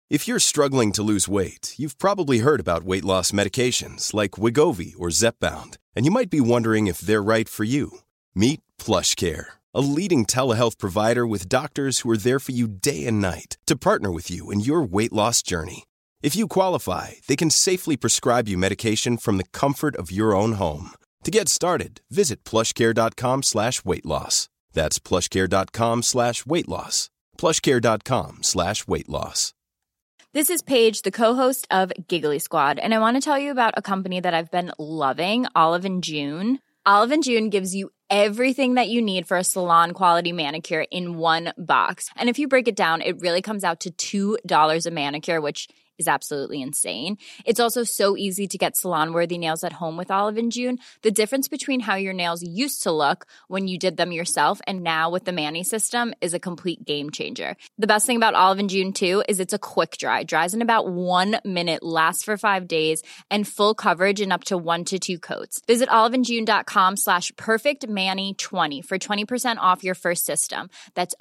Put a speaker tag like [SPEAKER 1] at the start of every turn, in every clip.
[SPEAKER 1] If you're struggling to lose weight, you've probably heard about weight loss medications like Wegovy or Zepbound, and you might be wondering if they're right for you. Meet PlushCare, a leading telehealth provider with doctors who are there for you day and night to partner with you in your weight loss journey. If you qualify, they can safely prescribe you medication from the comfort of your own home. To get started, visit plushcare.com/weightloss. That's plushcare.com/weightloss. plushcare.com/weightloss.
[SPEAKER 2] This is Paige, the co-host of Giggly Squad, and I want to tell you about a company that I've been loving, Olive & June. Olive & June gives you everything that you need for a salon-quality manicure in one box. And if you break it down, it really comes out to $2 a manicure, which is absolutely insane. It's also so easy to get salon-worthy nails at home with Olive & June. The difference between how your nails used to look when you did them yourself and now with the Mani system is a complete game changer. The best thing about Olive & June, too, is it's a quick dry. Dries in about 1 minute, lasts for 5 days, and full coverage in up to 1 to 2 coats. Visit oliveandjune.com/perfectmani20 for 20% off your first system. That's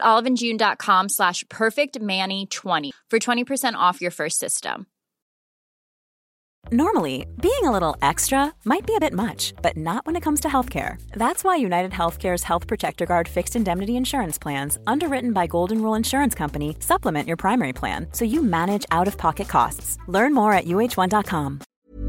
[SPEAKER 2] oliveandjune.com/perfectmani20 for 20% off your first system.
[SPEAKER 3] Normally, being a little extra might be a bit much, but not when it comes to healthcare. That's why United Healthcare's Health Protector Guard fixed indemnity insurance plans, underwritten by Golden Rule Insurance Company, supplement your primary plan so you manage out-of-pocket costs. Learn more at uh1.com.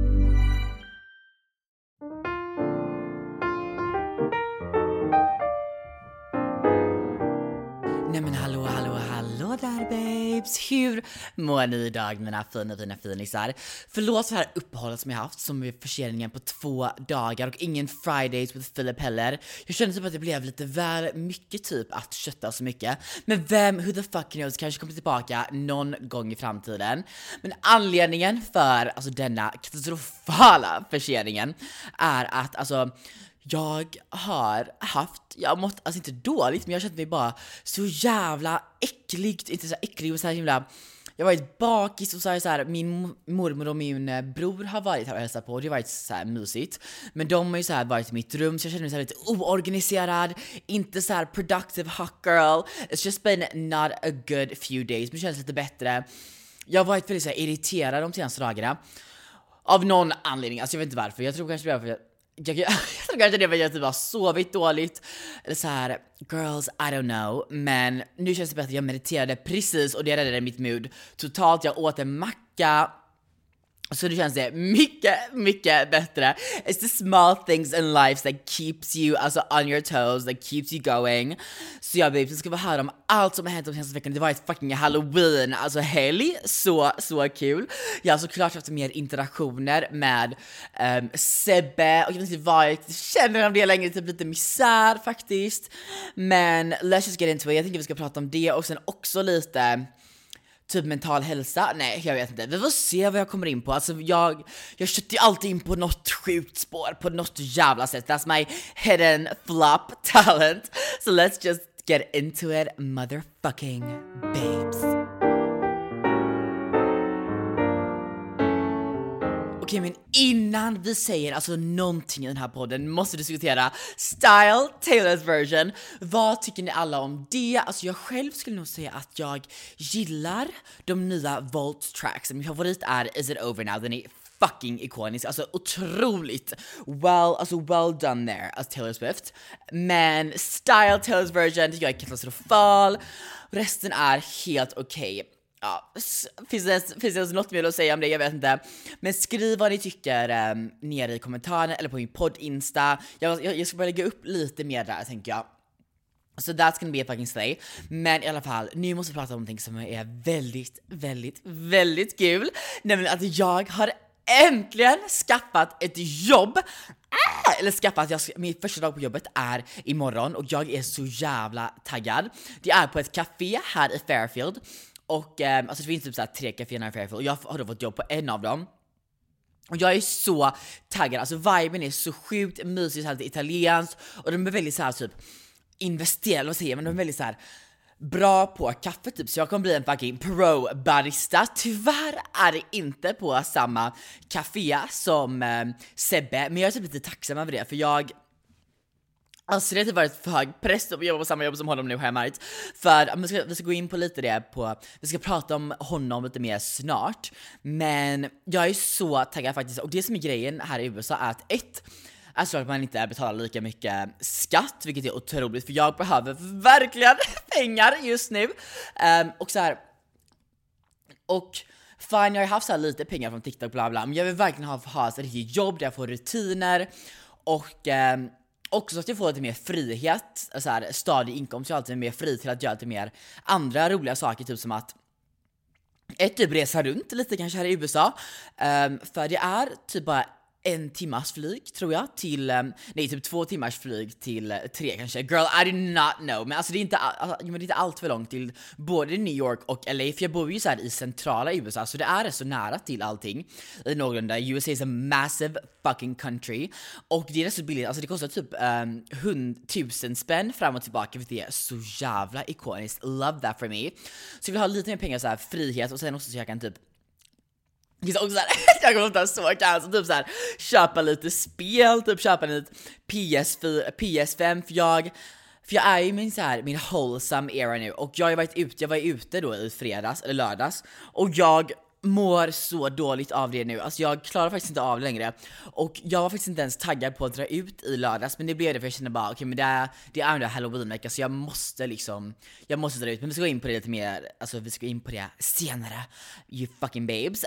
[SPEAKER 4] Nej men hallå där babes, hur mår ni idag mina fina finisar? Förlåt för det här uppehållet som jag haft, som är förseningen på 2 dagar och ingen Fridays with Philip heller. Jag kände typ att det blev lite väl mycket typ att kötta så mycket. Men who the fuck knows, kanske kommer tillbaka någon gång i framtiden. Men anledningen för alltså denna katastrofala förseningen är att alltså jag har haft, jag mått alltså inte dåligt, men jag kände mig bara så jävla äckligt, inte så äcklig och så här himla. Jag var varit bakis och så här, min mormor och min bror har varit här och hälsat på och det har varit så här mysigt. Men de har ju så här varit i mitt rum så jag känner mig så här lite oorganiserad, inte så här productive hot girl. It's just been not a good few days, men det känns lite bättre. Jag har varit väldigt så här irriterad de senaste dagarna av någon anledning, alltså jag vet inte varför. Jag tror kanske det är för jag tror kanske det var att jag typ har sovit dåligt eller så här, girls, I don't know. Men nu känns det bättre, jag mediterade precis och det räddade mitt mood totalt. Jag åt en macka, så nu känns det mycket bättre. It's the small things in life that keeps you alltså on your toes, that keeps you going. Så jag babes, ska vara här om allt som har hänt de senaste veckan. Det var ett fucking Halloween, alltså helg, så kul. Jag har såklart haft mer interaktioner med Sebbe och jag vet inte vad jag känner om det längre, typ lite misär faktiskt. Men let's just get into it. Jag tänker vi ska prata om det och sen också lite typ mental hälsa. Nej, jag vet inte. Vi får se vad jag kommer in på. Alltså jag köttar ju alltid in på något sjukt spår, på något jävla sätt. That's my hidden flop talent. So let's just get into it, motherfucking babes. Okej, men innan vi säger alltså någonting i den här podden måste vi diskutera Style, Taylor's version. Vad tycker ni alla om det? Alltså jag själv skulle nog säga att jag gillar de nya Volt tracks. Min favorit är Is It Over Now. Den är fucking ikonisk, alltså otroligt well done there as Taylor Swift. Men Style, Taylor's version tycker jag är katastrofal. Resten är helt okej. Ja, finns det något mer att säga om det? Jag vet inte. Men skriv vad ni tycker nere i kommentarerna eller på min podd-insta. Jag ska bara lägga upp lite mer där, tänker jag. So that's gonna be a fucking slay. Men i alla fall, nu måste vi prata om någonting som är väldigt kul. Nämligen att jag har äntligen skaffat ett jobb. Min första dag på jobbet är imorgon och jag är så jävla taggad. Det är på ett café här i Fairfield. Och alltså det finns typ så här 3 kaféer i Fairfield och jag har då fått jobb på en av dem. Och jag är så taggad, alltså viben är så sjukt mysig, så här lite italienskt. Och de är väldigt så här typ investerade, vad säger man, de är väldigt så här bra på kaffe typ. Så jag kommer bli en fucking pro-barista. Tyvärr är det inte på samma café som Sebbe. Men jag är typ lite tacksam över det, för jag Alltså det har typ varit för hög press att jobba på samma jobb som honom nu, har jag märkt. För vi ska gå in på lite det vi ska prata om honom lite mer snart. Men jag är så taggad faktiskt. Och det som är grejen här i USA är att alltså att man inte betalar lika mycket skatt, vilket är otroligt, för jag behöver verkligen pengar just nu. Och så här. Och fine, jag har haft så här lite pengar från TikTok bla bla, men jag vill verkligen ha ett riktigt jobb där jag får rutiner och också att jag får lite mer frihet, så här, stadig inkomst, jag har alltid mer fri till att göra lite mer andra roliga saker, typ som att typ resa runt lite kanske här i USA. För det är typ bara 1 timmas flyg tror jag till, typ 2 timmars flyg till 3 kanske. Girl, I do not know. Men alltså det är inte allt för långt till både New York och LA, för jag bor ju så här i centrala USA, så det är så nära till allting i någorlunda. USA is a massive fucking country, och det är så billigt, alltså det kostar typ 1000 spänn fram och tillbaka, för det är så jävla ikoniskt. Love that for me. Så jag vill ha lite mer pengar, så här frihet, och sen också så jag kan typ också så här, jag kommer inte så kanske typ så här köpa lite spel, typ köpa en PS5, för jag är i min wholesome era nu, och jag var ute då i fredags eller lördags, och jag mår så dåligt av det nu. Alltså jag klarar faktiskt inte av det längre, och jag var faktiskt inte ens taggad på att dra ut i lördags, men det blev det för jag kände bara okej, men det är ändå Halloween-vecka, så jag måste dra ut. Men vi ska gå in på det lite mer, alltså vi ska in på det senare, you fucking babes.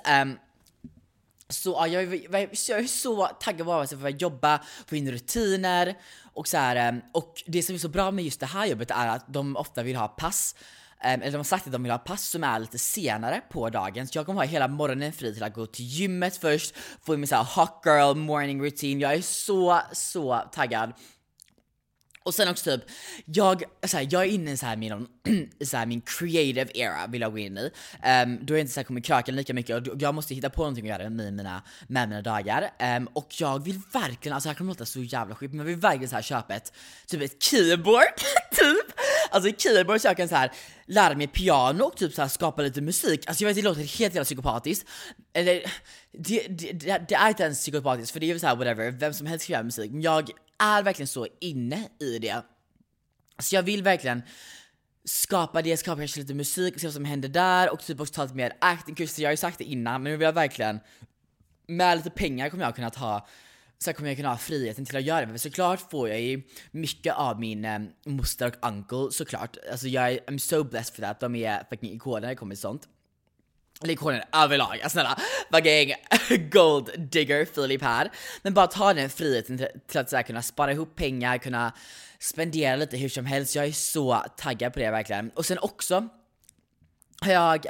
[SPEAKER 4] Så ja, jag är så taggad på att jobba, få in rutiner och så här. Och det som är så bra med just det här jobbet är att de ofta vill ha pass, eller de har sagt att de vill ha pass som är lite senare på dagen. Så jag kommer ha hela morgonen fri till att gå till gymmet först, få in min så här hot girl morning routine. Jag är så taggad. Och sen också typ, jag är inne i så här min creative era vill jag gå in i. Då är jag inte så här kommer kröka lika mycket, och jag måste hitta på någonting att göra med mina dagar. Och jag vill verkligen, alltså jag kommer låta så jävla skit, men jag vill verkligen så här köpa ett keyboard typ. Alltså ett keyboard så jag kan så här lära mig piano och typ så här skapa lite musik. Alltså jag vet, det låter helt jävla psykopatiskt. Eller det är inte ens psykopatiskt, för det är ju så här whatever, vem som helst kan göra musik, men jag är verkligen så inne i det. Så jag vill verkligen skapa kanske lite musik och se vad som händer där, och typ också ta lite mer actingkurser. Jag har ju sagt det innan, men nu vill jag verkligen, med lite pengar kommer jag kunna ha friheten till att göra det. Men såklart får jag ju mycket av min moster och uncle, såklart. Alltså I'm so blessed för det, de är fucking ikoner när det kommer till sånt. Ikoner överlag, snälla, fucking gold digger Filip här. Men bara ta den friheten till att så här, kunna spara ihop pengar, kunna spendera lite hur som helst. Jag är så taggad på det verkligen. Och sen också har jag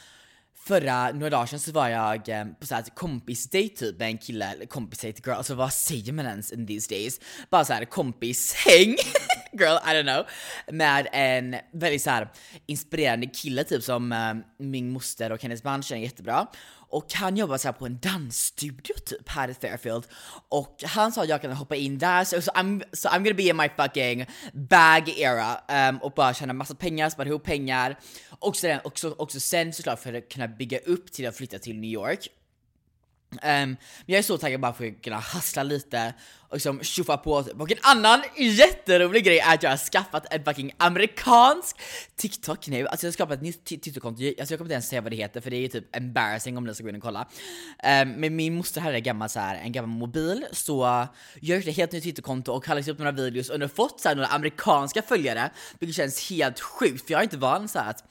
[SPEAKER 4] några dagar sedan så var jag på så här kompisdate typ med en kille, eller kompisdate girl, alltså vad säger man ens in these days? Bara så här kompishäng girl, I don't know, med en väldigt så här inspirerande kille typ som min moster och hennes man känner jättebra. Och han jobbar så här på en dansstudio typ här i Fairfield. Och han sa att jag kan hoppa in där. So I'm gonna be in my fucking bag era. Och bara tjäna massa pengar, spara ihop pengar. Och sen också sen såklart för att kunna bygga upp till att flytta till New York. Men jag är så taggad bara för att kunna hustla lite och liksom tjuffa på typ. Och en annan jätterolig grej är att jag har skaffat en fucking amerikansk TikTok nu. Alltså jag har skapat ett nytt TikTok-konto. Alltså jag kommer inte ens säga vad det heter, för det är typ embarrassing om ni ska gå in och kolla. Men min moster hade en gammal mobil, så jag har gjort ett helt nytt TikTok-konto och har lagt upp några videos och nu fått så här några amerikanska följare, vilket känns helt sjukt, för jag är inte van så här att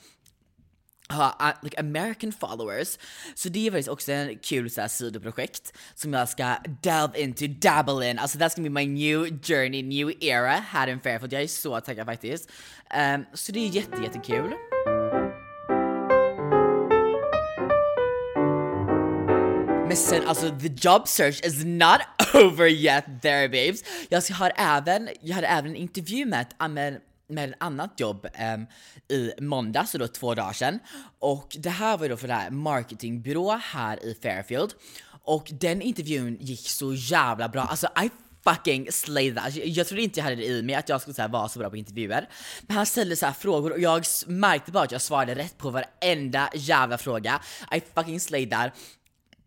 [SPEAKER 4] like American followers. Så det är faktiskt också en kul så här sidoprojekt som jag ska dabble in. Alltså that's gonna be my new journey, new era här i Fairfield. Jag är så taggad faktiskt. Så det är jättekul. Men sen alltså the job search is not over yet there babes. Jag hade även en intervju med ett annat jobb i måndags, så då 2 dagar sedan. Och det här var ju då för det här marketingbyrå här i Fairfield. Och den intervjun gick så jävla bra. Alltså I fucking slayed that. Jag trodde inte jag hade det i mig att jag skulle så här vara så bra på intervjuer. Men han ställde så här frågor och jag märkte bara att jag svarade rätt på varenda jävla fråga. I fucking slayed that.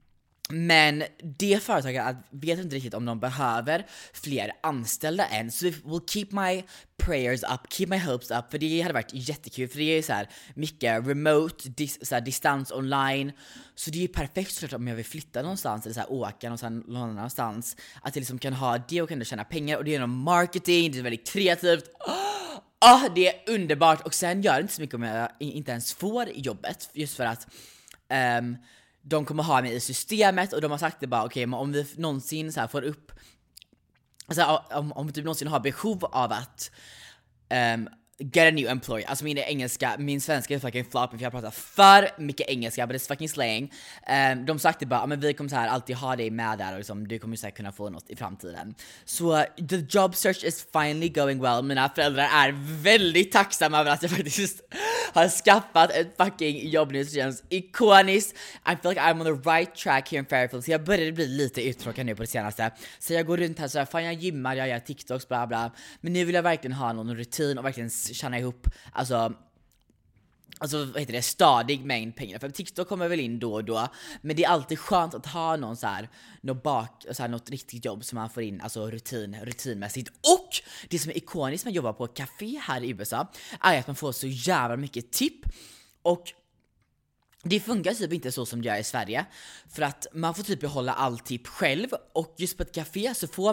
[SPEAKER 4] Men det företaget vet inte riktigt om de behöver fler anställda än. Så we'll keep my prayers up, keep my hopes up. För det hade varit jättekul. För det är ju så här mycket remote, distans online. Så det är ju perfekt såklart om jag vill flytta någonstans eller så här åka någonstans. Att jag liksom kan ha det och kunna tjäna pengar. Och det är genom marketing, det är väldigt kreativt. Det är underbart. Och sen gör det inte så mycket om jag inte ens får jobbet. Just för att de kommer ha mig i systemet. Och de har sagt det bara, okej, men om vi någonsin så här får upp, alltså om vi typ någonsin har behov av att get a new employee. Alltså min svenska är fucking floppy för jag pratar för mycket engelska, but it's fucking slang. De sagt det bara, men vi kommer så här alltid ha dig med där och liksom, du kommer så här kunna få något i framtiden. Så the job search is finally going well. Mina föräldrar är väldigt tacksamma över att jag faktiskt har skaffat ett fucking jobb nu som känns ikoniskt. I feel like I'm on the right track here in Fairfield. Så jag började bli lite uttråkad nu på det senaste. Så jag går runt här så här, fan jag gymmar, jag gör TikToks, bla bla. Men nu vill jag verkligen ha någon rutin och verkligen tjäna ihop, alltså vad heter det, stadig mängd pengar. För TikTok kommer väl in då och då, men det är alltid skönt att ha någon så här, något riktigt jobb som man får in, alltså rutinmässigt. Och det som är ikoniskt med att jobba på café här i USA är att man får så jävla mycket tipp. Och det funkar typ inte så som det gör i Sverige, för att man får typ behålla all tipp själv. Och just på ett café så får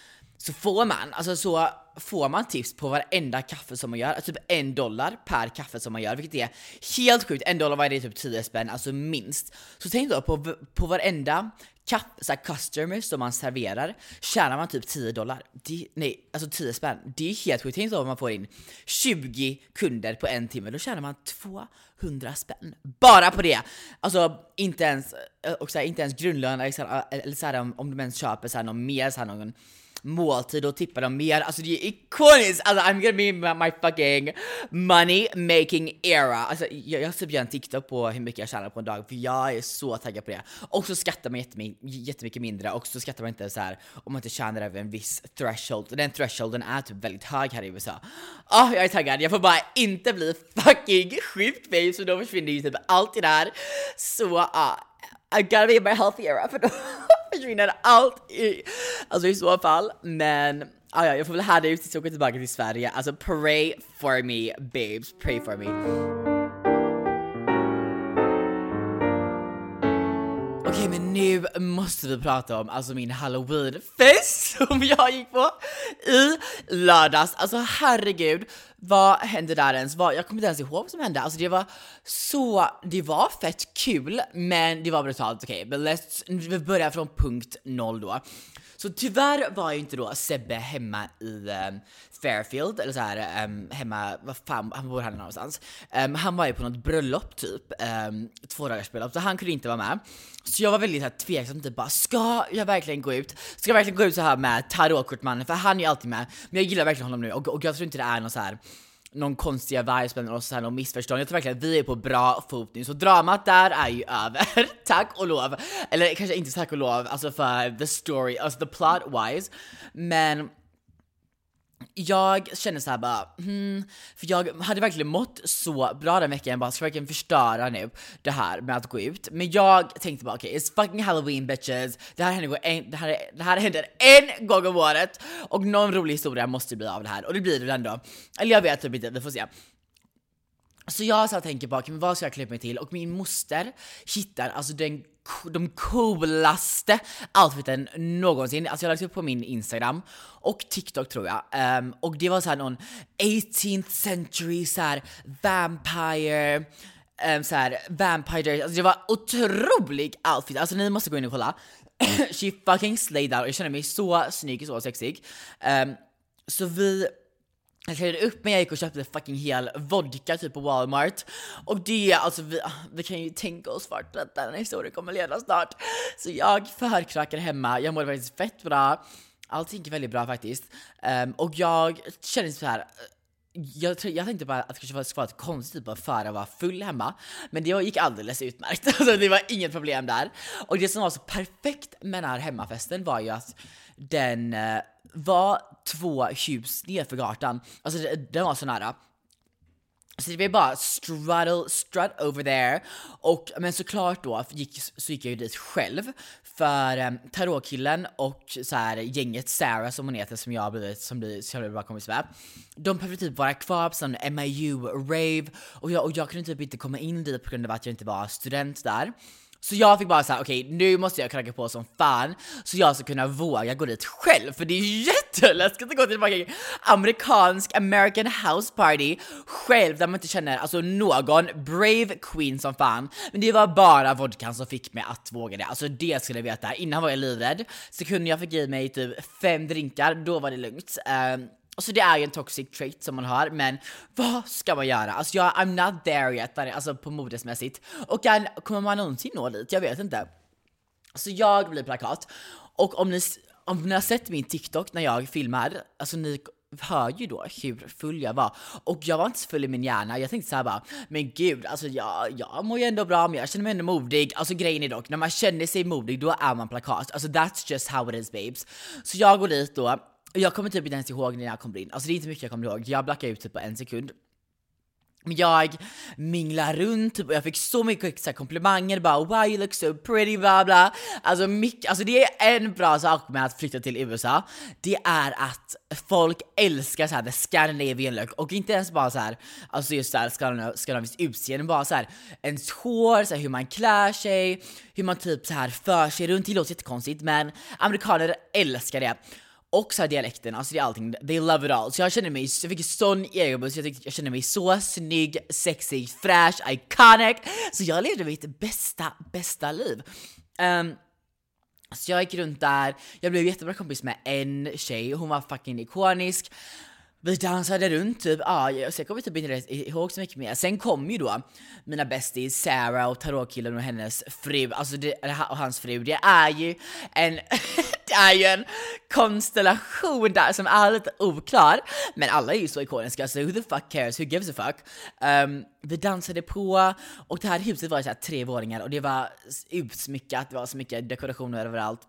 [SPEAKER 4] man tips på varenda kaffe som man gör, alltså typ $1 per kaffe som man gör, vilket är helt sjukt. $1, vad är det, typ 10 spänn, alltså minst. Så tänk då på varenda customer som man serverar tjänar man typ $10. 10 spänn. Det är helt sjukt. Tänk då om man får in 20 kunder på en timme, då tjänar man 200 spänn. Bara på det. Alltså inte ens grundlön eller så här, om de ens köper så här någon mer, så här någon måltid och tippar dem mer. Alltså det är ikoniskt. Alltså I'm gonna be in my fucking money making era. Alltså jag ska göra en TikTok på hur mycket jag tjänar på en dag, för jag är så taggad på det. Och så skattar man jättemycket mindre. Och så skattar man inte så här om man inte tjänar över en viss threshold. Den thresholden är typ väldigt hög här i USA. Jag är taggad. Jag får bara inte bli fucking sjukt babe, så då försvinner ju typ allt det där. Så I gotta be in my healthy era, för då försvinner allt i så fall. Men jag får väl här ut tills jag åker tillbaka till Sverige. Alltså pray for me babes, pray for me. Okej, men nu måste vi prata om alltså min Halloween-fest som jag gick på i lördags. Alltså herregud, vad hände där ens? Jag kommer inte ens ihåg vad som hände. Alltså det var fett kul, men det var brutalt. Okej, men vi börjar från punkt 0 då. Så tyvärr var ju inte då Sebbe hemma i Fairfield, eller så här hemma, vad fan, han bor här någonstans. Han var ju på något bröllop typ, 2 dagars bröllop, så han kunde inte vara med. Så jag var väldigt här tveksam, typ bara, ska jag verkligen gå ut så här med tarotkortmannen, för han är ju alltid med. Men jag gillar verkligen honom nu, och jag tror inte det är någon så här någon konstiga vibes eller så här, någon missförstånd. Jag tror verkligen att vi är på bra fot nu. Så dramat där är ju över. Tack och lov. Eller kanske inte tack och lov, alltså för the story, alltså the plot wise. Men jag kände så här bara, för jag hade verkligen mått så bra den veckan. Jag bara, ska verkligen förstöra nu det här med att gå ut. Men jag tänkte bara, okej, it's fucking Halloween bitches. Det här händer en gång om året. Och någon rolig historia måste bli av det här. Och det blir det ändå. Eller jag vet typ inte, vi får se. Så jag så här tänker bara, vad ska jag klippa mig till? Och min moster hittar alltså de coolaste outfiten någonsin. Alltså jag har lagt upp på min Instagram och TikTok tror jag. Och det var så här någon 18th century så här vampire alltså det var otrolig outfit. Alltså ni måste gå in och kolla. She fucking slayed out. Jag känner mig så snygg, så sexig. Så jag klädde upp mig, jag gick och köpte fucking hel vodka typ på Walmart. Och det, alltså vi kan ju tänka oss vart den historien kommer leda snart. Så jag förkrökade hemma, jag mådde faktiskt fett bra. Allting gick väldigt bra faktiskt. Och jag kände så här. Jag tänkte bara att det kanske var ett konstigt bara för att vara full hemma. Men det gick alldeles utmärkt. Alltså det var inget problem där. Och det som var så perfekt med den här hemmafesten var ju att den var 2 hus ner för gatan. Alltså den var så nära. Så det var bara strut over there. Och men såklart då så gick jag ju dit själv. För tarotkillen och så här gänget Sarah som hon heter, som jag blev bara kompis med, de behövde typ vara kvar på sån MIU rave. Och jag kunde typ inte komma in dit på grund av att jag inte var student där. Så jag fick bara säga, okej, nu måste jag knacka på som fan så jag ska kunna våga gå dit själv. För det är jätteläskigt att gå till en American house party själv där man inte känner alltså någon brave queen som fan. Men det var bara vodkan som fick mig att våga det. Alltså det skulle jag veta. Innan var jag livrädd. Så kunde jag fick i mig typ 5 drinkar, då var det lugnt. Så det är ju en toxic trait som man har, men vad ska man göra? Alltså I'm not there yet, alltså på modesmässigt. Och kommer man någonsin nå dit? Jag vet inte. Så jag blir plakat. Och om ni har sett min TikTok när jag filmar, alltså ni hör ju då hur full jag var. Och jag var inte så full i min hjärna. Jag tänkte så här bara, men gud, alltså jag mår ju ändå bra, men jag känner mig ändå modig. Alltså grejen är dock, när man känner sig modig, då är man plakat. Alltså that's just how it is, babes. Så jag går dit då. Jag kommer typ inte ens ihåg när jag kommer in. Alltså det är inte mycket jag kommer ihåg. Jag blackar ut typ på 1 sekund. Men jag minglar runt och jag fick så mycket så här komplimanger. Bara, wow, you look so pretty, bla bla. Alltså det är en bra sak med att flytta till USA. Det är att folk älskar så här the Scandinavian look. Och inte ens bara så här, alltså just där skandinaviskt utseende. Bara så här, ens hår, så här, hur man klär sig, hur man typ så här för sig runt. Det låter jättekonstigt, men amerikaner älskar det. Och så här dialekten, alltså det är allting, they love it all. Så jag fick sån egobuss, jag kände mig så snygg, sexig, fräsch, iconic. Så jag levde mitt bästa liv. Så jag gick runt där, jag blev jättebra kompis med en tjej, hon var fucking ikonisk. Vi dansade runt typ, så jag kommer typ inte ihåg så mycket mer. Sen kom ju då mina besties Sarah och tarotkillen och hennes fru, alltså och hans fru. Det är ju en konstellation där som är lite oklar, men alla är ju så ikoniska, så who the fuck cares, who gives a fuck. Vi dansade på, och det här huset var så här 3 våningar och det var utsmyckat, det var så mycket dekorationer överallt.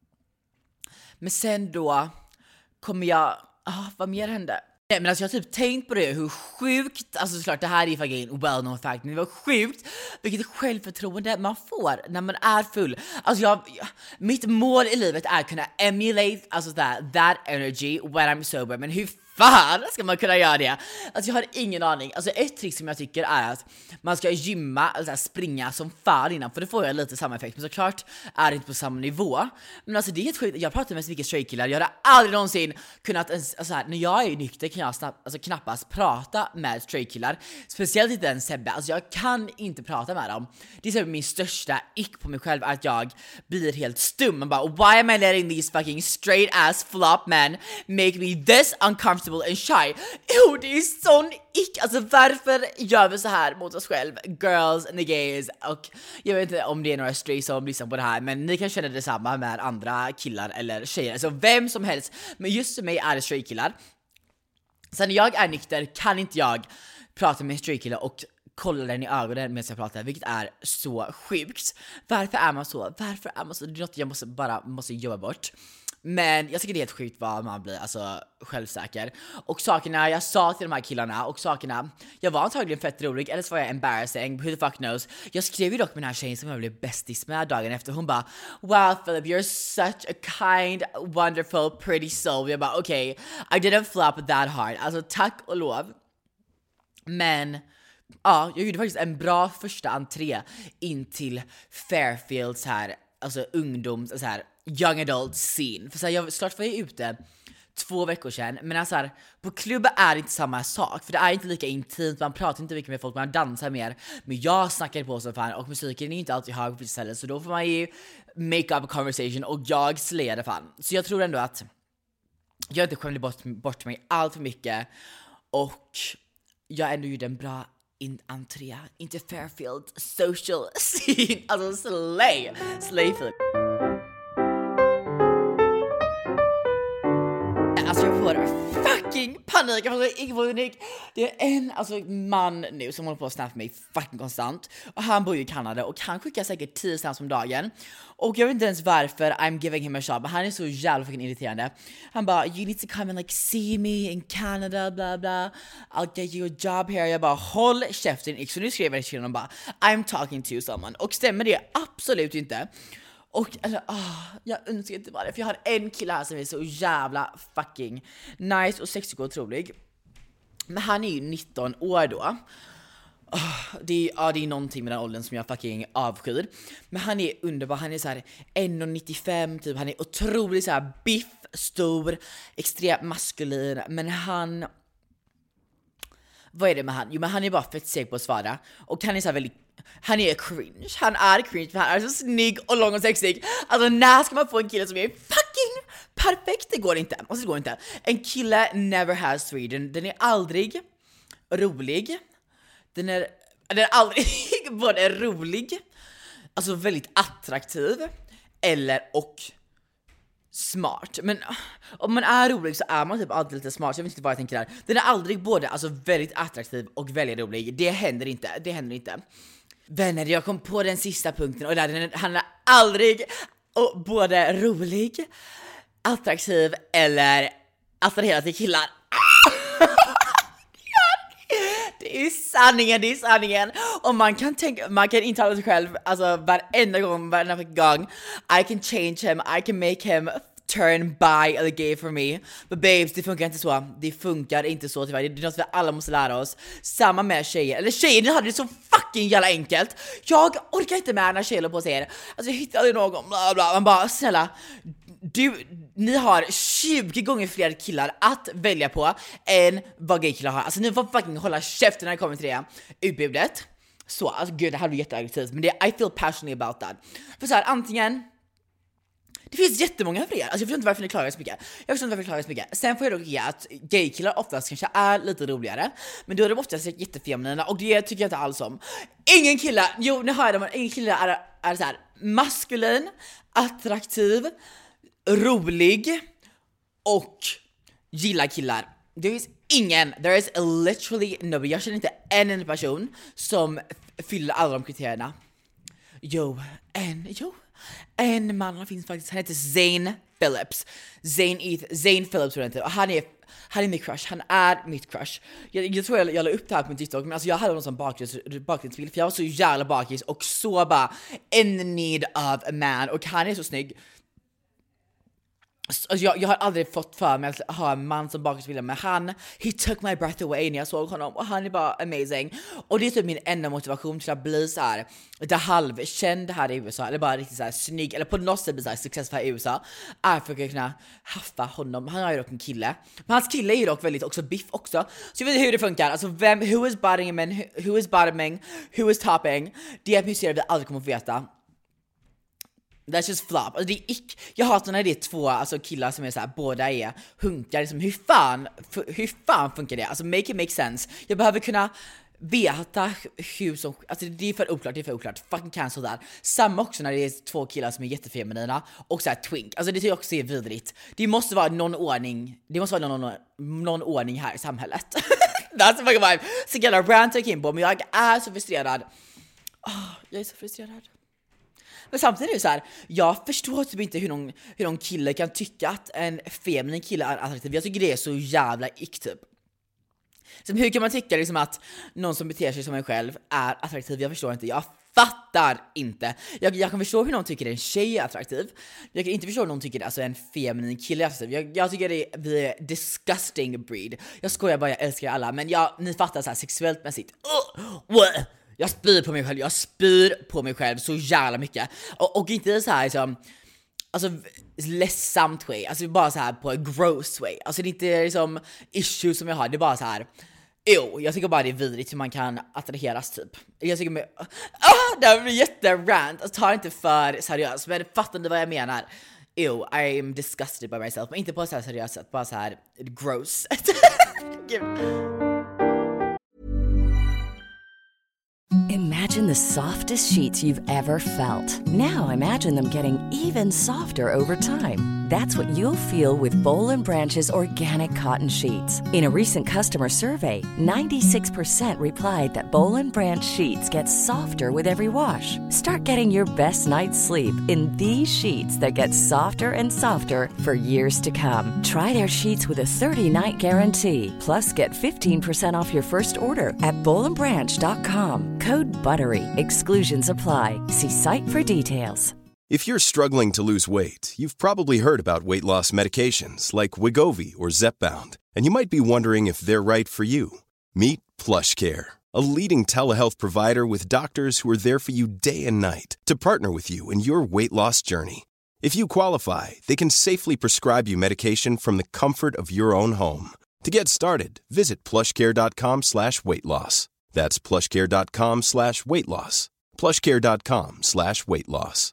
[SPEAKER 4] Men sen då kommer jag, vad mer hände? Nej, men alltså jag har typ tänkt på det, hur sjukt, alltså såklart det här är fucking well-known fact, men det var sjukt vilket självförtroende man får när man är full. Alltså mitt mål i livet är att kunna emulate, alltså that energy when I'm sober, men hur fan ska man kunna göra det? Alltså jag har ingen aning. Alltså ett trick som jag tycker är att man ska gymma, alltså springa som fan innan, för det får jag lite samma effekt, men såklart är det inte på samma nivå. Men alltså det är helt sjukt, jag pratar med så mycket straight killar, jag har aldrig någonsin kunnat, alltså här, när jag är nykter kan jag knappast prata med straight killar, speciellt inte en Sebbe, alltså jag kan inte prata med dem. Det är så min största ick på mig själv är att jag blir helt stum. Man bara, why am I letting these fucking straight ass flop men make me this uncomfortable and shy? Det är sån ick. Alltså varför gör vi så här mot oss själv? Girls and the gays. Och jag vet inte om det är några strays som lyssnar på det här, men ni kan känna detsamma med andra killar eller tjejer, alltså vem som helst. Men just för mig är det straight killar. Sen när jag är nykter kan inte jag prata med straight killar och kolla den i ögonen medan jag pratar, vilket är så sjukt. Varför är man så? Det är något jag måste jobba bort. Men jag tycker det är helt sjukt vad man blir, alltså självsäker. Och sakerna jag sa till de här killarna, och sakerna, jag var antagligen fett rolig, eller så var jag embarrassing, who the fuck knows. Jag skrev ju dock med den här tjejen som jag blev bästis med dagen efter. Hon bara, wow Philip, you're such a kind, wonderful, pretty soul. Jag bara, okay, I didn't flop that hard. Alltså tack och lov. Men ja, jag gjorde faktiskt en bra första entré in till Fairfields här, alltså ungdoms, så här young adult scene. För så här, snart var jag ute 2 veckor sedan, men alltså här, på klubbar är det inte samma sak, för det är inte lika intimt, man pratar inte mycket med folk, man dansar mer. Men jag snackar på så fan, och musiken är inte alltid hög på vissa ställen, så då får man ju make up a conversation, och jag släade fan. Så jag tror ändå att jag inte skämde bort mig allt för mycket, och jag ändå gjorde en bra entré inte Fairfield social scene. Alltså slay för. Alltså jag får fucking panik. Jag får ingen panik. Det är en man nu som håller på att snappa mig fucking konstant. Och han bor ju i Kanada och han skickar säkert 10 snaps om dagen. Och jag vet inte ens varför I'm giving him a shot, men han är så jävla fucking irriterande. Han bara, you need to come and like see me in Canada, bla bla. I'll get you a job here. Jag bara, håll käften. Så nu skrev jag till honom bara, I'm talking to someone. Och stämmer det? Absolut inte. Och jag önskar inte bara det, för jag har en kille här som är så jävla fucking nice och sexig och otrolig. Men han är ju 19 år då. Det är någonting med den åldern som jag fucking avskyr. Men han är underbar, han är så här 1,95 typ, han är otroligt så här biff, stor, extremt maskulin. Men han, vad är det med han? Jo, men han är bara fett seg på att svara. Och han är så här väldigt, han är cringe, men han är så snygg och lång och sexig. Alltså när ska man få en kille som är fucking perfekt? Det går inte. Och så går inte. En kille never has three. Den är aldrig rolig. Den är aldrig både rolig, alltså väldigt attraktiv, och smart. Men om man är rolig så är man typ alltid lite smart. Jag vet inte vad jag tänker där. Den är aldrig både väldigt attraktiv och väldigt rolig. Det händer inte. Vänner, jag kom på den sista punkten, och där han är aldrig både rolig, attraktiv eller attraherad till killar. Det är sanningen. Och man kan intala sig själv, alltså varenda gång I can change him, I can make him turn bi eller gay for me. But babes, det funkar inte så tyvärr. Det är något vi alla måste lära oss. Samma med tjejer. Eller tjejer, ni hade det så fucking jävla enkelt. Jag orkar inte med när tjejer på sig. Alltså jag hittade någon, bla bla. Man bara, snälla, ni har 20 gånger fler killar att välja på än vad gaykillar har. Alltså ni får fucking hålla käften när det kommer till det utbudet. Så, alltså gud, det här blir jätteaggressivt. Men I feel passionate about that. För så här, antingen, det finns jättemånga fler. Alltså jag förstår inte varför ni klagar så mycket. Sen får jag dock ge att gaykillar oftast kanske är lite roligare. Men då är de oftast jättefeminina, och det tycker jag inte alls om. Ingen kille, jo nu har jag dem, ingen kille är så här maskulin, attraktiv, rolig och gillar killar. There is literally nobody. Jag känner inte en person som fyller alla de kriterierna. En man finns faktiskt. Han heter Zane Phillips. Zane Phillips tror jag inte. Och han är mitt crush. Han är mitt crush. Jag tror jag la upp det här på min TikTok, men alltså jag hade någon sån bakgrundsbild, för jag var så jävla bakis och så bara in need of a man. Och han är så snygg. Alltså jag har aldrig fått för mig att ha en man som bakgrundsbild, men he took my breath away när jag såg honom, och han är bara amazing. Och det är typ min enda motivation till att bli så här lite halvkänd här i USA, eller bara riktigt så här snygg, eller på något sätt bli så här successful i USA, är för att kunna haffa honom. Han har ju dock en kille, men hans kille är ju dock väldigt också biff också. Så jag vet inte hur det funkar, alltså who is bottoming, who is topping. Det är mysteriet vi aldrig kommer att få veta. That's just flop. Alltså jag hatar när det är två killar som är så här, båda är hunkar. Liksom, hur fan funkar det? Alltså make it make sense. Jag behöver kunna veta hur som, alltså det är för oklart. Fucking cancel där. Samma också när det är två killar som är jättefeminina och så här twink. Alltså det tycker jag också är vidrigt. Det måste vara någon ordning här i samhället. That's a fucking vibe. Så jävla rant och Kimbo, men jag är så frustrerad. Jag är så frustrerad. Men samtidigt är det så här, jag förstår typ inte hur någon kille kan tycka att en feminin kille är attraktiv. Jag tycker det är så jävla ick typ. Så hur kan man tycka liksom att någon som beter sig som en själv är attraktiv? Jag förstår inte, jag fattar inte. Jag kan förstå hur någon tycker en tjej är attraktiv. Jag kan inte förstå hur någon tycker alltså en feminin kille är attraktiv. Jag tycker vi är disgusting breed. Jag skojar bara, jag älskar alla. Men ni fattar så här sexuellt mässigt. Jag spyr på mig själv så jävla mycket. Och inte så här liksom, alltså ledsamt way, alltså bara så här på a gross way. Alltså det är inte liksom issues som jag har, det är bara så här. Jag tycker bara det är vidrigt hur man kan attraheras typ. Jag tycker det här blir jätterant. Alltså ta inte för seriöst, men fattar ni vad jag menar? I am disgusted by myself. Men inte på så här seriöst sätt, bara så här gross.
[SPEAKER 5] Imagine the softest sheets you've ever felt. Now imagine them getting even softer over time. That's what you'll feel with Bowl and Branch's organic cotton sheets. In a recent customer survey, 96% replied that Bowl and Branch sheets get softer with every wash. Start getting your best night's sleep in these sheets that get softer and softer for years to come. Try their sheets with a 30-night guarantee. Plus, get 15% off your first order at bowlandbranch.com. Code BUTTERY. Exclusions apply. See site for details.
[SPEAKER 1] If you're struggling to lose weight, you've probably heard about weight loss medications like Wegovy or Zepbound, and you might be wondering if they're right for you. Meet PlushCare, a leading telehealth provider with doctors who are there for you day and night to partner with you in your weight loss journey. If you qualify, they can safely prescribe you medication from the comfort of your own home. To get started, visit plushcare.com/weightloss. That's plushcare.com/weightloss. plushcare.com/weightloss.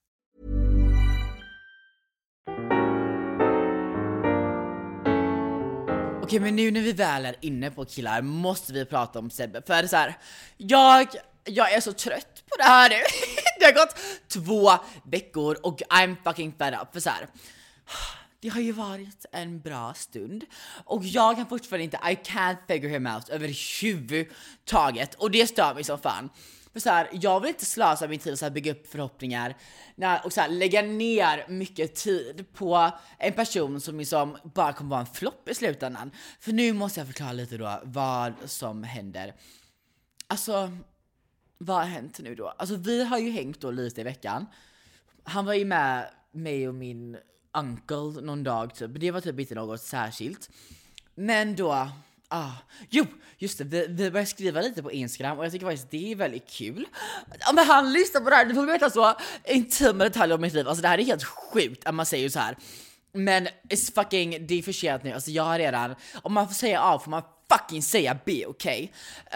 [SPEAKER 4] Okej, men nu när vi väl är inne på killar måste vi prata om Sebbe. För det är så här, jag är så trött på det här nu. Det har gått 2 veckor och I'm fucking fed up. För så här, det har ju varit en bra stund och jag kan fortfarande inte, I can't figure him out överhuvudtaget. Och det stör mig som fan. För så här, jag vill inte slösa min tid och så här bygga upp förhoppningar och så här lägga ner mycket tid på en person som liksom bara kommer vara en flopp i slutändan. För nu måste jag förklara lite då vad som händer. Alltså, vad har hänt nu då? Alltså vi har ju hängt då lite i veckan. Han var ju med mig och min uncle någon dag typ. Det var typ inte något särskilt. Men då jo, just det, vi började skriva lite på Instagram och jag tycker faktiskt det är väldigt kul. Ja, men han lyssnar på det här, du får veta så intima detaljer om mitt liv. Alltså det här är helt sjukt att man säger så här. Men it's fucking, det är för sent nu. Alltså jag har redan, om man får säga A får man fucking säga B, okej?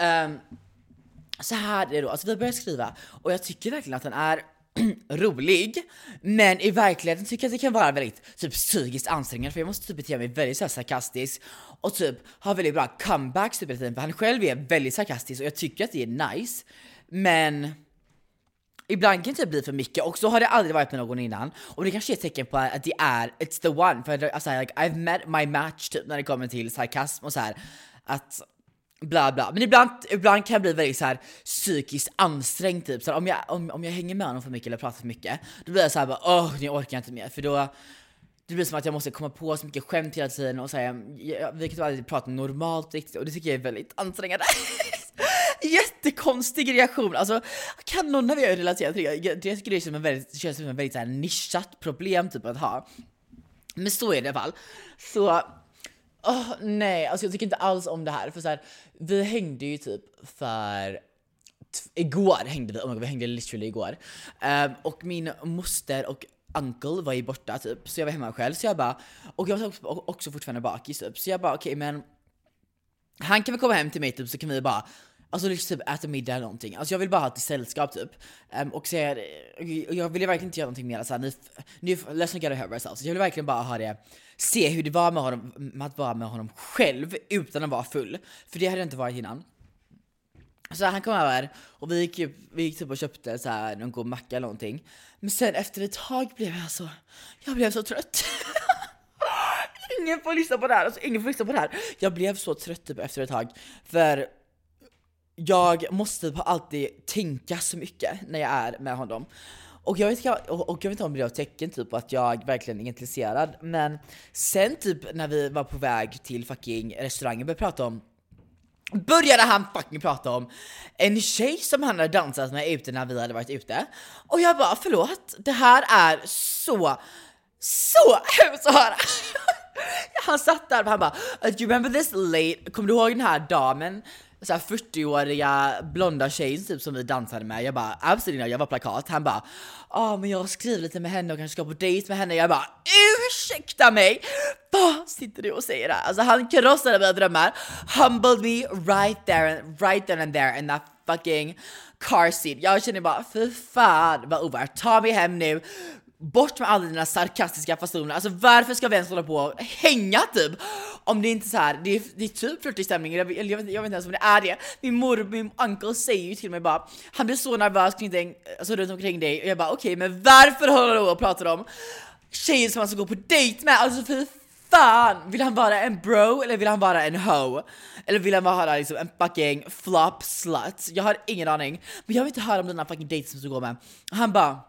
[SPEAKER 4] Så här är det då, alltså vi börjar skriva och jag tycker verkligen att den är rolig, men i verkligheten tycker jag att det kan vara väldigt typ psykiskt ansträngande, för jag måste typ bete mig väldigt så här sarkastisk och typ ha väldigt bra comebacks typ, för han själv är väldigt sarkastisk och jag tycker att det är nice, men ibland kan det typ bli för mycket och så har det aldrig varit med någon innan och det kanske är ett tecken på att det är it's the one, för alltså, like, I've met my match typ när det kommer till sarkasm och så här att bla bla. Men ibland kan jag bli väldigt så här psykiskt ansträngd typ. Så här, om jag hänger med honom för mycket eller pratar för mycket, då blir jag så här nu orkar jag inte mer, för då det blir som att jag måste komma på så mycket skämt hela tiden och säga vi kan aldrig prata normalt riktigt och det tycker jag är väldigt ansträngande. Jättekonstig reaktion. Alltså kan någon av er relatera till det? Jag tycker det känns som en väldigt så här nischat problem typ att ha. Men så är det i alla fall. Så nej, alltså jag tycker inte alls om det här. För så här, vi hängde ju typ för igår hängde vi hängde literally igår. Och min moster och uncle var ju borta typ, så jag var hemma själv. Så jag bara, och jag var också fortfarande bakis typ. Så jag bara okej, men han kan väl komma hem till mig typ, så kan vi bara alltså liksom typ äta middag eller någonting. Alltså jag vill bara ha ett sällskap typ. Och så jag ville verkligen inte göra någonting mer så här, nu let's not get ahead of ourselves. Jag ville verkligen bara ha det, se hur det var med honom, med att vara med honom själv utan att vara full. För det hade jag inte varit innan. Så han kom över och vi gick typ och köpte så här någon god macka eller någonting. Men sen efter ett tag blev jag blev så trött. Ingen får lyssna på det här. Alltså ingen får lyssna på det här. Jag blev så trött typ efter ett tag. För jag måste alltid tänka så mycket när jag är med honom. Och jag vet inte om det var ett tecken typ att jag verkligen är intresserad. Men sen typ när vi var på väg till fucking restaurangen började han fucking prata om en tjej som han hade dansat med ute när vi hade varit ute. Och jag bara, förlåt, det här är så hemskt att höra. Han satt där och han bara, do you remember this late? Kommer du ihåg den här damen? Så här 40-åriga blonda tjejen typ som vi dansade med. Jag bara, absolut, jag var plakat. Han bara, men jag skriver lite med henne och kanske ska på dejt med henne. Jag bara, ursäkta mig, vad sitter du och säger där? Alltså han krossade mina drömmar. Humbled me right there and there in that fucking car seat. Jag känner bara, för fan vad ovärt. Ta mig hem nu. Bort med alla dina sarkastiska fasoner. Alltså varför ska vi ens hålla på och hänga typ? Om det inte så här, det är typ flörtig stämning. Jag vet inte ens om det är det. Min uncle säger ju till mig bara, han blir så nervös kring dig, alltså runt omkring dig. Och jag bara okej, men varför håller du och pratar om tjejer som man ska gå på dejt med. Alltså för fan, vill han vara en bro eller vill han vara en hoe? Eller vill han vara liksom en fucking flop slut? Jag har ingen aning. Men jag vill inte höra om den här fucking dejten som ska gå med. Han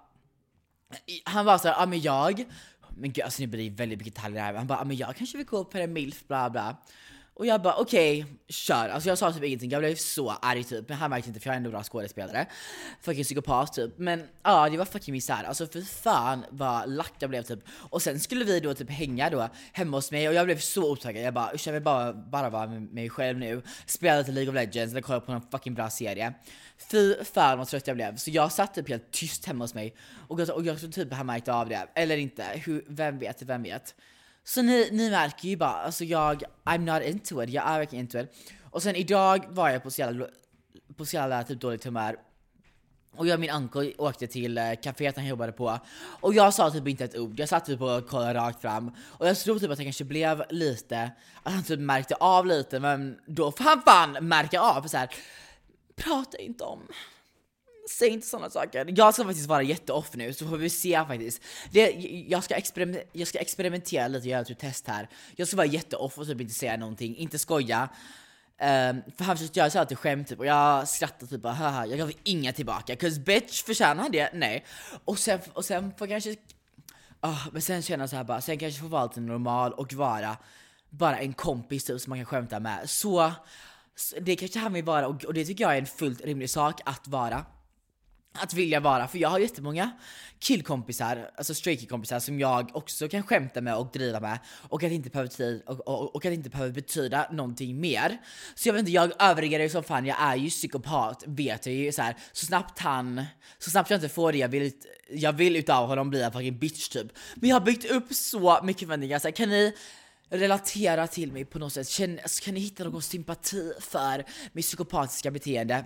[SPEAKER 4] var så här, men gud, alltså nu blir det väldigt mycket detaljer här. Han bara, men jag kanske vill gå på en milf, bla bla. Och jag bara, okej, kör. Alltså jag sa typ ingenting, jag blev så arg typ. Men han märkte inte, för jag är ändå bra skådespelare. Fucking psykopat typ. Men ja, det var fucking misär. Alltså för fan vad lack jag blev typ. Och sen skulle vi då typ hänga då hemma hos mig. Och jag blev så otaggad. Jag bara, jag vill bara vara med mig själv nu. Spela lite League of Legends eller kolla på någon fucking bra serie. Fy fan vad trött jag blev. Så jag satt typ helt tyst hemma hos mig. Och jag tror typ han märkte av det. Eller inte, vem vet. Så ni märker ju bara, alltså I'm not into it, jag är verkligen into it. Och sen idag var jag på så jävla typ dåligt humör. Och jag och min uncle åkte till kaféet han jobbade på. Och jag sa typ inte ett ord, jag satt typ och kollade rakt fram. Och jag tror typ att han kanske blev lite, att han typ märkte av lite. Men då får han fan märka av, för så här, prata inte om, säg inte sådana saker. Jag ska faktiskt vara jätteoff nu, så får vi se faktiskt. Jag ska experimentera lite och göra ett test här. Jag ska vara jätteoff och typ inte säga någonting, inte skoja. För han försökte göra så här till skämt typ, och jag skrattade typ bara, haha, jag gav inga tillbaka. 'Cause bitch, förtjänar han det? Nej. Och sen får kanske men sen känner jag så här bara, sen kanske får vara lite normal och vara bara en kompis typ, som man kan skämta med. Så det kanske han vill vara, och det tycker jag är en fullt rimlig sak att vara. Att vilja vara, för jag har jättemånga killkompisar, alltså straight killkompisar som jag också kan skämta med och driva med, och att inte behöver betyda någonting mer. Så jag vet inte, jag överreagerar ju som fan, jag är ju psykopat, vet jag ju så här. Så snabbt jag inte får det jag vill utav honom bli en fucking bitch typ. Men jag har byggt upp så mycket förväntningar, så här, kan ni relatera till mig på något sätt? Kan ni hitta någon sympati för mitt psykopatiska beteende?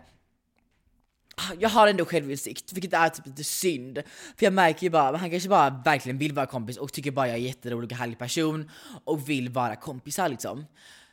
[SPEAKER 4] Jag har ändå självinsikt, vilket är typ lite synd. För jag märker ju bara, han kanske bara verkligen vill vara kompis och tycker bara jag är jätterolig och härlig person och vill vara kompisar liksom.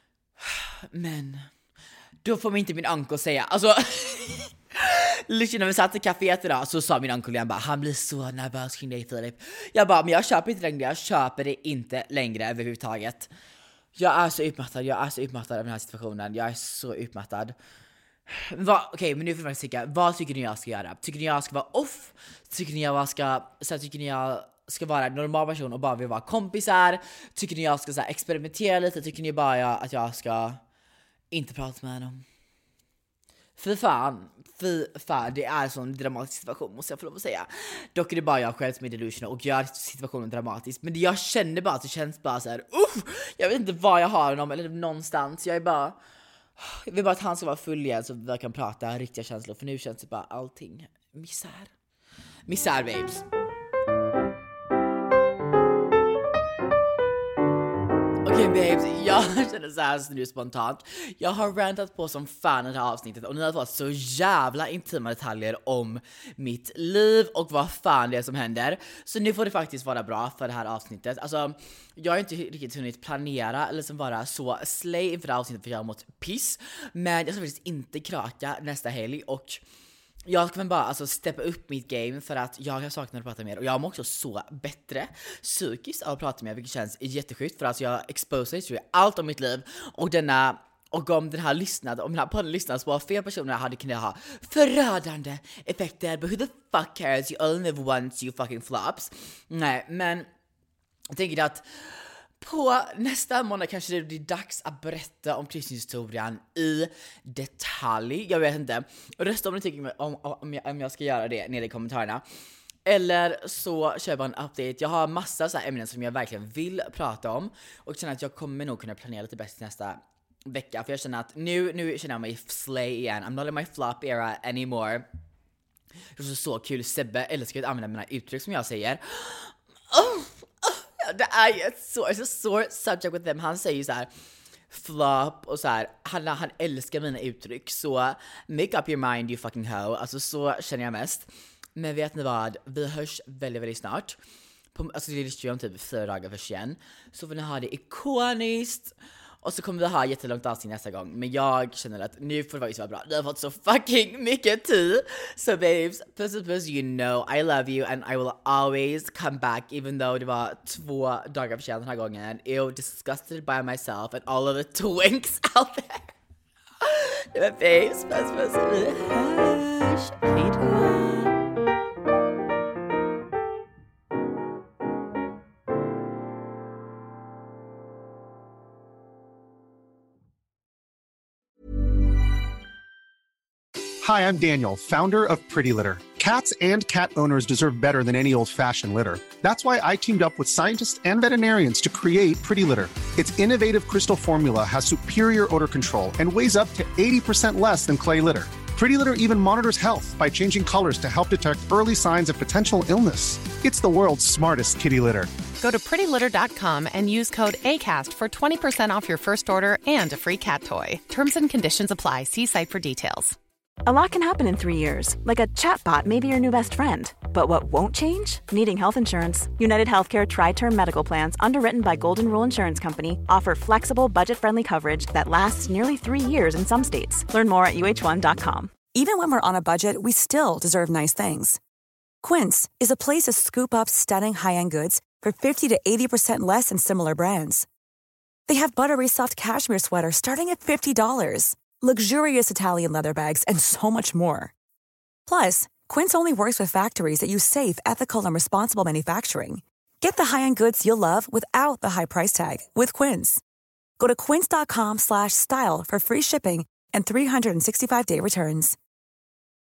[SPEAKER 4] Men då får man inte min uncle säga, alltså lite när vi satt i kaféet idag så sa min uncle igen bara, han blir så nervös kring dig Filip. Jag bara, men jag köper det inte längre överhuvudtaget. Jag är så utmattad av den här situationen. Jag är så utmattad. Okej, men nu får man tycka, vad tycker ni jag ska göra? Tycker ni jag ska vara off? Tycker ni jag ska vara en normal person och bara vill vara kompisar? Tycker ni jag ska så här, experimentera lite? Tycker ni bara att jag ska inte prata med dem? Fy fan, det är en sån dramatisk situation, måste jag få lov att säga. Dock är det bara jag själv som är delusional och gör situationen dramatisk. Men jag känner bara att det känns bara så här, jag vet inte vad jag har honom eller någonstans. Jag vill bara att han ska vara full igen så vi kan prata riktiga känslor. För nu känns det bara allting misär babes. Okej babes, jag känner så här nu spontant. Jag har rantat på som fan i det här avsnittet och ni har fått så jävla intima detaljer om mitt liv och vad fan det är som händer. Så nu får det faktiskt vara bra för det här avsnittet. Alltså, jag har inte riktigt hunnit planera eller som vara så slay inför det här avsnittet för jag har mått piss. Men jag ska faktiskt inte kraka nästa helg och jag ska bara steppa upp mitt game för att jag har saknat att prata mer och jag mår också så bättre psykiskt av att prata mer, vilket känns jättesjukt för att jag exposar allt om mitt liv och om den här podden lyssnades på fel personer hade kunnat ha förödande effekter, but who the fuck cares, you only live once, you fucking flops. Nej, men jag tänker att på nästa måndag kanske det blir dags att berätta om kryssningshistorien i detalj. Jag vet inte. Rösta om ni tycker om jag ska göra det nere i kommentarerna. Eller så kör jag bara en update. Jag har massa så här ämnen som jag verkligen vill prata om. Och känner att jag kommer nog kunna planera lite bäst nästa vecka. För jag känner att nu känner jag mig slay igen. I'm not in my flop era anymore. Det är så kul. Sebbe älskar att använda mina uttryck som jag säger. Det är ju ett sore subject with them. Han säger så här flop och så här. Han älskar mina uttryck. Så make up your mind, you fucking hoe. Alltså så känner jag mest. Men vet ni vad? Vi hörs väldigt, väldigt snart. Det är om typ 4 dagar för sen. Så får ni ha det ikoniskt. Och så kommer vi ha jättelångt avsnitt nästa gång. Men jag känner att nu får det faktiskt vara bra. Du har fått så fucking mycket tid. So babes, puss, you know I love you and I will always come back even though det var 2 dagar för sent den här gången. Ew, disgusted by myself and all of the twinks out there. Det var babes, puss, vi hörs. Hejdå.
[SPEAKER 6] Hi, I'm Daniel, founder of Pretty Litter. Cats and cat owners deserve better than any old-fashioned litter. That's why I teamed up with scientists and veterinarians to create Pretty Litter. Its innovative crystal formula has superior odor control and weighs up to 80% less than clay litter. Pretty Litter even monitors health by changing colors to help detect early signs of potential illness. It's the world's smartest kitty litter.
[SPEAKER 7] Go to prettylitter.com and use code ACAST for 20% off your first order and a free cat toy. Terms and conditions apply. See site for details.
[SPEAKER 3] A lot can happen in 3 years, like a chatbot may be your new best friend. But what won't change? Needing health insurance. United Healthcare Tri-Term Medical Plans, underwritten by Golden Rule Insurance Company, offer flexible, budget-friendly coverage that lasts nearly 3 years in some states. Learn more at uh1.com.
[SPEAKER 8] Even when we're on a budget, we still deserve nice things. Quince is a place to scoop up stunning high-end goods for 50 to 80% less than similar brands. They have buttery soft cashmere sweaters starting at $50, luxurious Italian leather bags, and so much more. Plus, Quince only works with factories that use safe, ethical, and responsible manufacturing. Get the high-end goods you'll love without the high price tag with Quince. Go to quince.com/style for free shipping and 365-day returns.